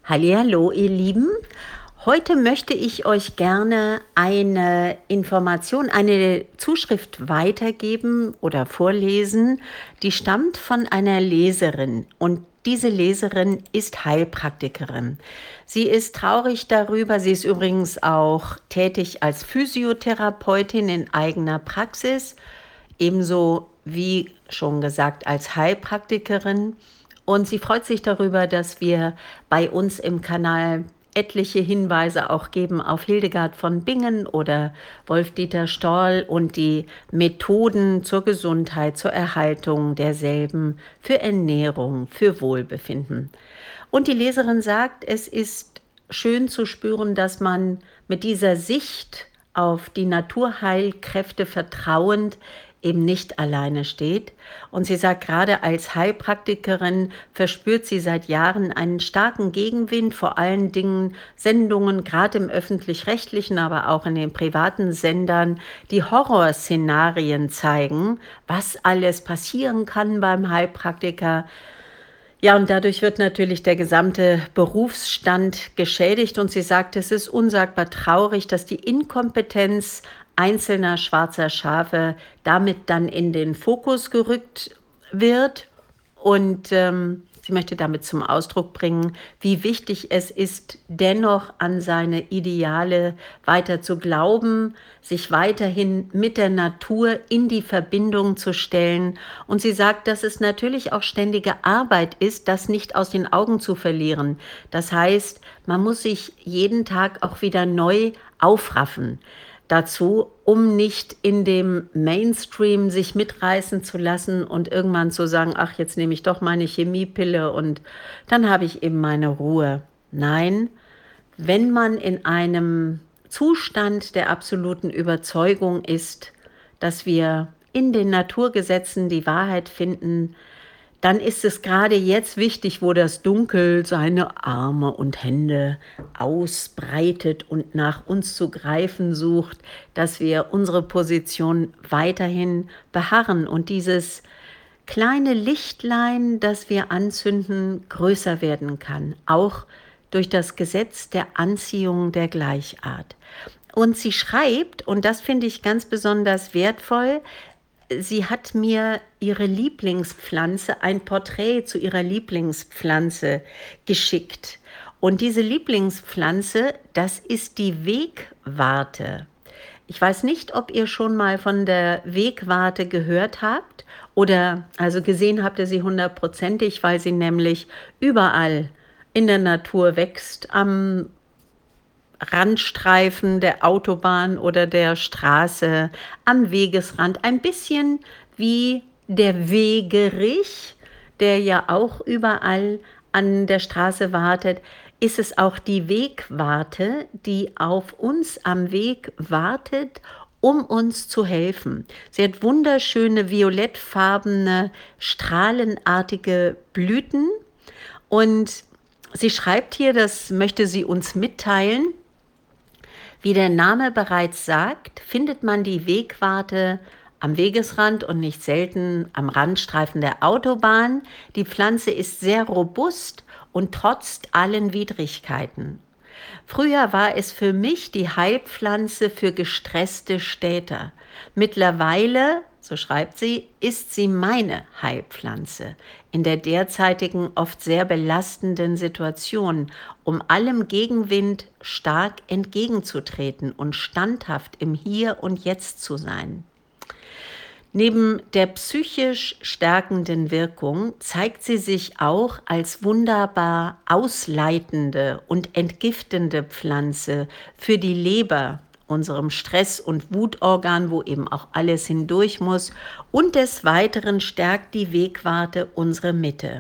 Hallihallo, ihr Lieben. Heute möchte ich euch gerne eine Information, eine Zuschrift weitergeben oder vorlesen, die stammt von einer Leserin. Und diese Leserin ist Heilpraktikerin. Sie ist traurig darüber, sie ist übrigens auch tätig als Physiotherapeutin in eigener Praxis, ebenso wie schon gesagt als Heilpraktikerin. Und sie freut sich darüber, dass wir bei uns im Kanal etliche Hinweise auch geben auf Hildegard von Bingen oder Wolf-Dieter Stoll und die Methoden zur Gesundheit, zur Erhaltung derselben, für Ernährung, für Wohlbefinden. Und die Leserin sagt, es ist schön zu spüren, dass man mit dieser Sicht auf die Naturheilkräfte vertrauend eben nicht alleine steht. Und sie sagt, gerade als Heilpraktikerin verspürt sie seit Jahren einen starken Gegenwind, vor allen Dingen Sendungen, gerade im öffentlich-rechtlichen, aber auch in den privaten Sendern, die Horrorszenarien zeigen, was alles passieren kann beim Heilpraktiker. Ja, und dadurch wird natürlich der gesamte Berufsstand geschädigt. Und sie sagt, es ist unsagbar traurig, dass die Inkompetenz einzelner schwarzer Schafe damit dann in den Fokus gerückt wird. Und sie möchte damit zum Ausdruck bringen, wie wichtig es ist, dennoch an seine Ideale weiter zu glauben, sich weiterhin mit der Natur in die Verbindung zu stellen. Und sie sagt, dass es natürlich auch ständige Arbeit ist, das nicht aus den Augen zu verlieren. Das heißt, man muss sich jeden Tag auch wieder neu aufraffen dazu, um nicht in dem Mainstream sich mitreißen zu lassen und irgendwann zu sagen, ach, jetzt nehme ich doch meine Chemiepille und dann habe ich eben meine Ruhe. Nein, wenn man in einem Zustand der absoluten Überzeugung ist, dass wir in den Naturgesetzen die Wahrheit finden, dann ist es gerade jetzt wichtig, wo das Dunkel seine Arme und Hände ausbreitet und nach uns zu greifen sucht, dass wir unsere Position weiterhin beharren und dieses kleine Lichtlein, das wir anzünden, größer werden kann, auch durch das Gesetz der Anziehung der Gleichart. Und sie schreibt, und das finde ich ganz besonders wertvoll, sie hat mir ihre Lieblingspflanze, ein Porträt zu ihrer Lieblingspflanze geschickt. Und diese Lieblingspflanze, das ist die Wegwarte. Ich weiß nicht, ob ihr schon mal von der Wegwarte gehört habt oder also gesehen habt ihr sie hundertprozentig, weil sie nämlich überall in der Natur wächst, am Randstreifen der Autobahn oder der Straße, am Wegesrand, ein bisschen wie der Wegerich, der ja auch überall an der Straße wartet, ist es auch die Wegwarte, die auf uns am Weg wartet, um uns zu helfen. Sie hat wunderschöne violettfarbene, strahlenartige Blüten und sie schreibt hier, das möchte sie uns mitteilen, wie der Name bereits sagt, findet man die Wegwarte am Wegesrand und nicht selten am Randstreifen der Autobahn. Die Pflanze ist sehr robust und trotzt allen Widrigkeiten. Früher war es für mich die Heilpflanze für gestresste Städter. Mittlerweile, so schreibt sie, ist sie meine Heilpflanze in der derzeitigen oft sehr belastenden Situation, um allem Gegenwind stark entgegenzutreten und standhaft im Hier und Jetzt zu sein. Neben der psychisch stärkenden Wirkung zeigt sie sich auch als wunderbar ausleitende und entgiftende Pflanze für die Leber, unserem Stress- und Wutorgan, wo eben auch alles hindurch muss. Und des Weiteren stärkt die Wegwarte unsere Mitte.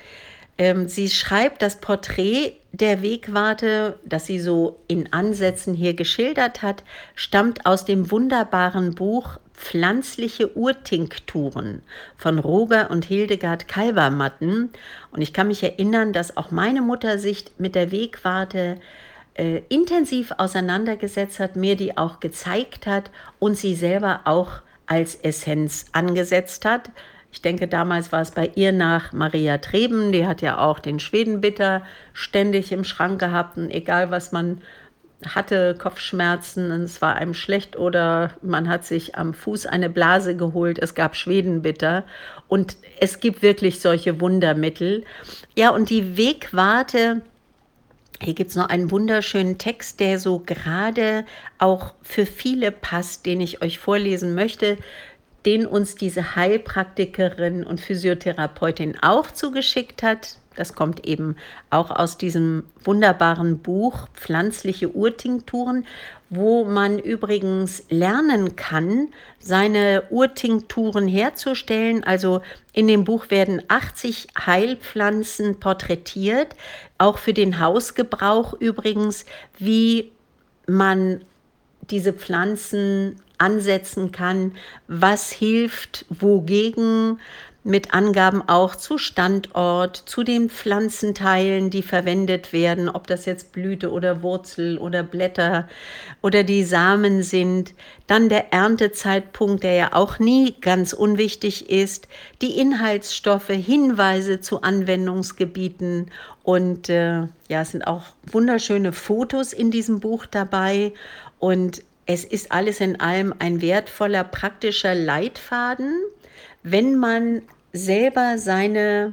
Sie schreibt, das Porträt der Wegwarte, das sie so in Ansätzen hier geschildert hat, stammt aus dem wunderbaren Buch Pflanzliche Urtinkturen von Roger und Hildegard Kalbermatten. Und ich kann mich erinnern, dass auch meine Mutter sich mit der Wegwarte intensiv auseinandergesetzt hat, mir die auch gezeigt hat und sie selber auch als Essenz angesetzt hat. Ich denke, damals war es bei ihr nach Maria Treben, die hat ja auch den Schwedenbitter ständig im Schrank gehabt und egal was man hatte, Kopfschmerzen und es war einem schlecht oder man hat sich am Fuß eine Blase geholt, es gab Schwedenbitter und es gibt wirklich solche Wundermittel. Ja, und die Wegwarte, hier gibt es noch einen wunderschönen Text, der so gerade auch für viele passt, den ich euch vorlesen möchte, den uns diese Heilpraktikerin und Physiotherapeutin auch zugeschickt hat. Das kommt eben auch aus diesem wunderbaren Buch Pflanzliche Urtinkturen, wo man übrigens lernen kann, seine Urtinkturen herzustellen. Also in dem Buch werden 80 Heilpflanzen porträtiert, auch für den Hausgebrauch übrigens, wie man diese Pflanzen ansetzen kann, was hilft, wogegen, mit Angaben auch zu Standort, zu den Pflanzenteilen, die verwendet werden, ob das jetzt Blüte oder Wurzel oder Blätter oder die Samen sind. Dann der Erntezeitpunkt, der ja auch nie ganz unwichtig ist, die Inhaltsstoffe, Hinweise zu Anwendungsgebieten und ja, es sind auch wunderschöne Fotos in diesem Buch dabei und es ist alles in allem ein wertvoller, praktischer Leitfaden, wenn man selber seine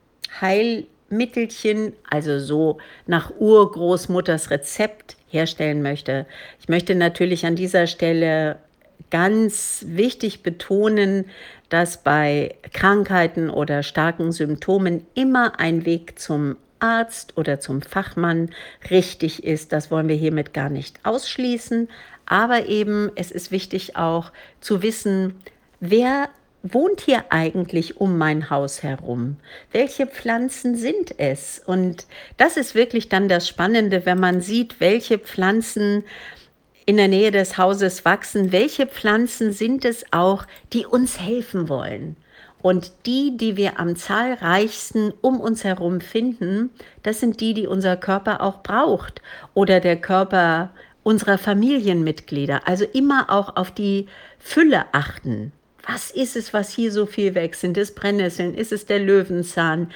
Heilmittelchen, also so nach Urgroßmutters Rezept herstellen möchte. Ich möchte natürlich an dieser Stelle ganz wichtig betonen, dass bei Krankheiten oder starken Symptomen immer ein Weg zum Arzt oder zum Fachmann richtig ist. Das wollen wir hiermit gar nicht ausschließen. Aber eben, es ist wichtig auch zu wissen, wer wohnt hier eigentlich um mein Haus herum? Welche Pflanzen sind es? Und das ist wirklich dann das Spannende, wenn man sieht, welche Pflanzen in der Nähe des Hauses wachsen, welche Pflanzen sind es auch, die uns helfen wollen. Und die, die wir am zahlreichsten um uns herum finden, das sind die, die unser Körper auch braucht oder der Körper unserer Familienmitglieder. Also immer auch auf die Fülle achten. Was ist es, was hier so viel wächst? Sind es Brennnesseln? Ist es der Löwenzahn?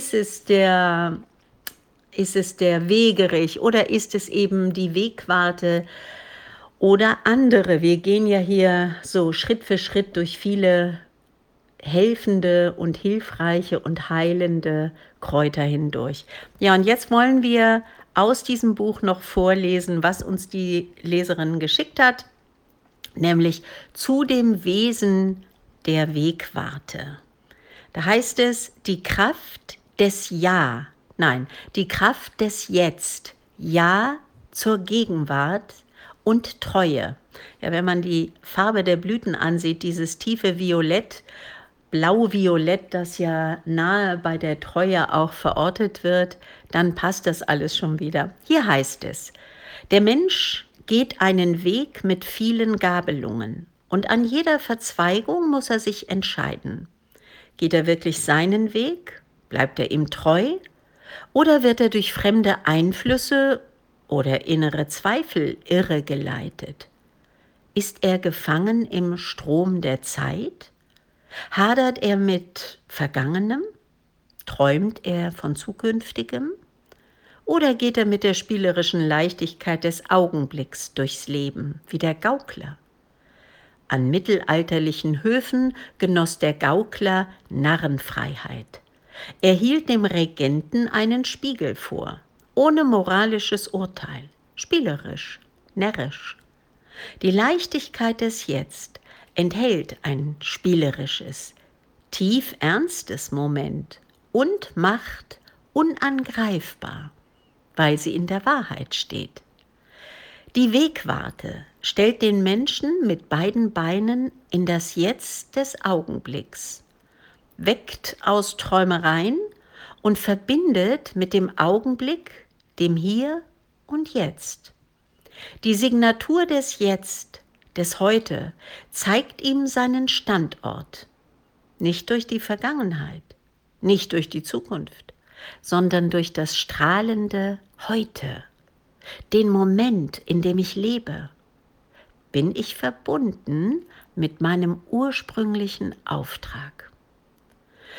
Ist es der Wegerich oder ist es eben die Wegwarte oder andere? Wir gehen ja hier so Schritt für Schritt durch viele helfende und hilfreiche und heilende Kräuter hindurch. Ja, und jetzt wollen wir aus diesem Buch noch vorlesen, was uns die Leserin geschickt hat, nämlich zu dem Wesen der Wegwarte. Da heißt es, die Kraft des Ja, nein, die Kraft des Jetzt, Ja zur Gegenwart und Treue. Ja, wenn man die Farbe der Blüten ansieht, dieses tiefe Violett, Blau-Violett, das ja nahe bei der Treue auch verortet wird, dann passt das alles schon wieder. Hier heißt es, der Mensch geht einen Weg mit vielen Gabelungen und an jeder Verzweigung muss er sich entscheiden. Geht er wirklich seinen Weg? Bleibt er ihm treu? Oder wird er durch fremde Einflüsse oder innere Zweifel irregeleitet? Ist er gefangen im Strom der Zeit? Hadert er mit Vergangenem? Träumt er von Zukünftigem? Oder geht er mit der spielerischen Leichtigkeit des Augenblicks durchs Leben, wie der Gaukler? An mittelalterlichen Höfen genoss der Gaukler Narrenfreiheit. Er hielt dem Regenten einen Spiegel vor, ohne moralisches Urteil, spielerisch, närrisch. Die Leichtigkeit des Jetzt enthält ein spielerisches, tief ernstes Moment und macht unangreifbar, weil sie in der Wahrheit steht. Die Wegwarte stellt den Menschen mit beiden Beinen in das Jetzt des Augenblicks, weckt aus Träumereien und verbindet mit dem Augenblick, dem Hier und Jetzt. Die Signatur des Jetzt, des Heute, zeigt ihm seinen Standort, nicht durch die Vergangenheit, nicht durch die Zukunft, sondern durch das strahlende Heute, den Moment, in dem ich lebe. Bin ich verbunden mit meinem ursprünglichen Auftrag.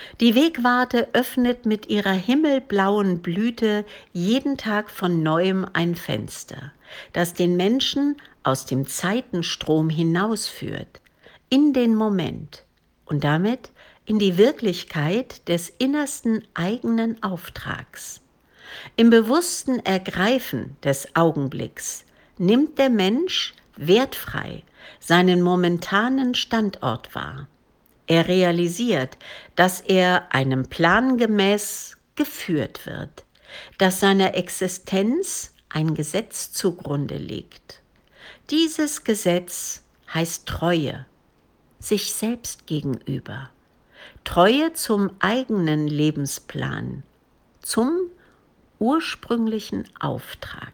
Die Wegwarte öffnet mit ihrer himmelblauen Blüte jeden Tag von neuem ein Fenster, das den Menschen aus dem Zeitenstrom hinausführt, in den Moment und damit in die Wirklichkeit des innersten eigenen Auftrags. Im bewussten Ergreifen des Augenblicks nimmt der Mensch wertfrei seinen momentanen Standort wahr. Er realisiert, dass er einem Plan gemäß geführt wird, dass seiner Existenz ein Gesetz zugrunde liegt. Dieses Gesetz heißt Treue, sich selbst gegenüber, Treue zum eigenen Lebensplan, zum ursprünglichen Auftrag.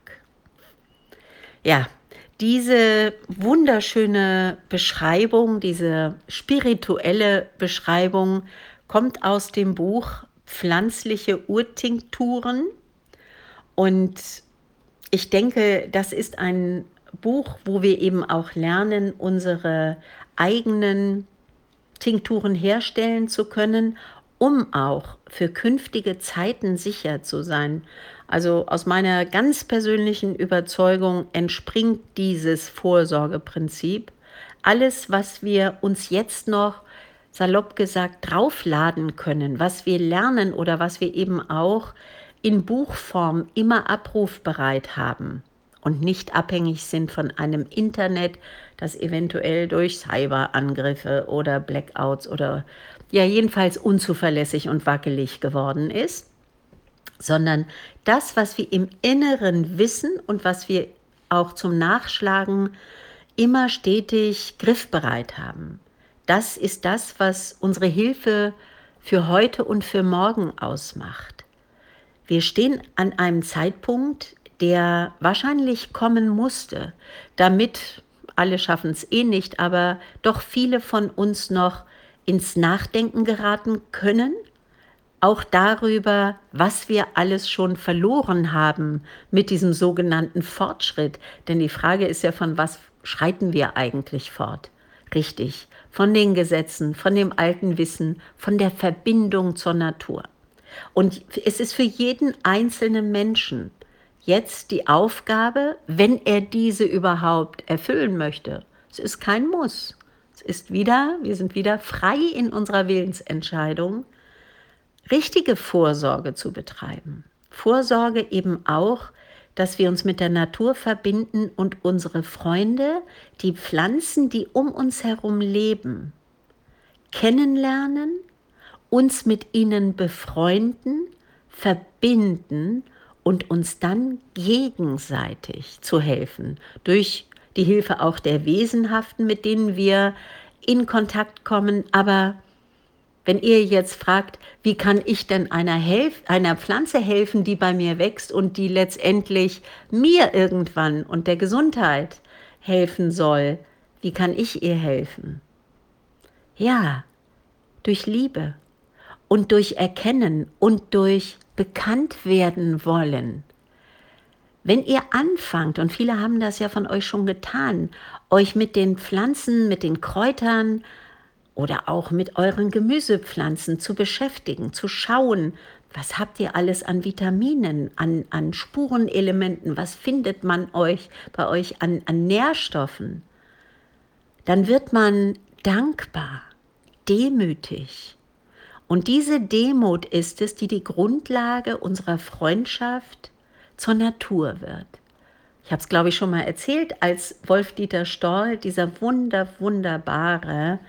Ja, diese wunderschöne Beschreibung, diese spirituelle Beschreibung kommt aus dem Buch Pflanzliche Urtinkturen. Und ich denke, das ist ein Buch, wo wir eben auch lernen, unsere eigenen Tinkturen herstellen zu können, um auch für künftige Zeiten sicher zu sein. Also aus meiner ganz persönlichen Überzeugung entspringt dieses Vorsorgeprinzip. Alles, was wir uns jetzt noch, salopp gesagt, draufladen können, was wir lernen oder was wir eben auch in Buchform immer abrufbereit haben und nicht abhängig sind von einem Internet, das eventuell durch Cyberangriffe oder Blackouts oder ja jedenfalls unzuverlässig und wackelig geworden ist, sondern das, was wir im Inneren wissen und was wir auch zum Nachschlagen immer stetig griffbereit haben. Das ist das, was unsere Hilfe für heute und für morgen ausmacht. Wir stehen an einem Zeitpunkt, der wahrscheinlich kommen musste, damit, alle schaffen es eh nicht, aber doch viele von uns noch ins Nachdenken geraten können, auch darüber, was wir alles schon verloren haben mit diesem sogenannten Fortschritt. Denn die Frage ist ja, von was schreiten wir eigentlich fort? Richtig, von den Gesetzen, von dem alten Wissen, von der Verbindung zur Natur. Und es ist für jeden einzelnen Menschen jetzt die Aufgabe, wenn er diese überhaupt erfüllen möchte. Es ist kein Muss. Wir sind wieder frei in unserer Willensentscheidung, richtige Vorsorge zu betreiben. Vorsorge eben auch, dass wir uns mit der Natur verbinden und unsere Freunde, die Pflanzen, die um uns herum leben, kennenlernen, uns mit ihnen befreunden, verbinden und uns dann gegenseitig zu helfen, durch die Hilfe auch der Wesenhaften, mit denen wir in Kontakt kommen. Aber wenn ihr jetzt fragt, wie kann ich denn einer Pflanze helfen, die bei mir wächst und die letztendlich mir irgendwann und der Gesundheit helfen soll, wie kann ich ihr helfen? Ja, durch Liebe und durch Erkennen und durch bekannt werden wollen. Wenn ihr anfangt, und viele haben das ja von euch schon getan, euch mit den Pflanzen, mit den Kräutern oder auch mit euren Gemüsepflanzen zu beschäftigen, zu schauen, was habt ihr alles an Vitaminen, an Spurenelementen, was findet man bei euch an Nährstoffen, dann wird man dankbar, demütig. Und diese Demut ist es, die die Grundlage unserer Freundschaft zur Natur wird. Ich habe es, glaube ich, schon mal erzählt, als Wolf-Dieter Stoll, dieser wunderbare,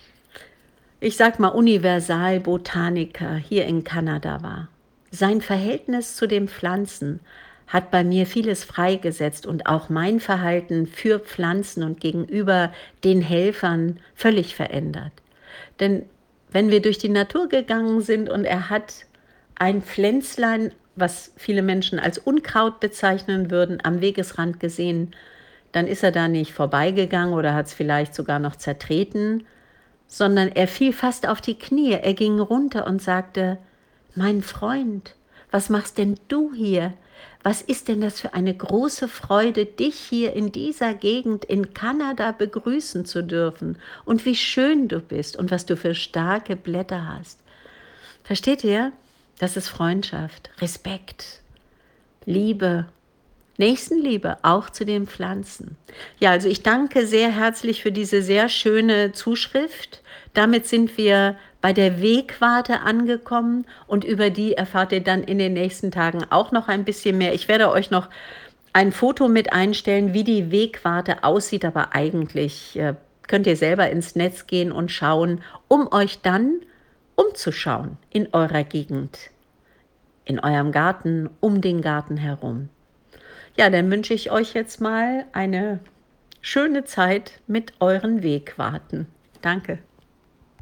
ich sag mal Universalbotaniker hier in Kanada war. Sein Verhältnis zu den Pflanzen hat bei mir vieles freigesetzt und auch mein Verhalten für Pflanzen und gegenüber den Helfern völlig verändert. Denn wenn wir durch die Natur gegangen sind und er hat ein Pflänzlein, was viele Menschen als Unkraut bezeichnen würden, am Wegesrand gesehen, dann ist er da nicht vorbeigegangen oder hat es vielleicht sogar noch zertreten, sondern er fiel fast auf die Knie. Er ging runter und sagte, mein Freund, was machst denn du hier? Was ist denn das für eine große Freude, dich hier in dieser Gegend in Kanada begrüßen zu dürfen und wie schön du bist und was du für starke Blätter hast. Versteht ihr? Das ist Freundschaft, Respekt, Liebe, Nächstenliebe, auch zu den Pflanzen. Ja, also ich danke sehr herzlich für diese sehr schöne Zuschrift. Damit sind wir bei der Wegwarte angekommen und über die erfahrt ihr dann in den nächsten Tagen auch noch ein bisschen mehr. Ich werde euch noch ein Foto mit einstellen, wie die Wegwarte aussieht, aber eigentlich könnt ihr selber ins Netz gehen und schauen, um euch dann umzuschauen in eurer Gegend, in eurem Garten, um den Garten herum. Ja, dann wünsche ich euch jetzt mal eine schöne Zeit mit euren Wegwarten. Danke.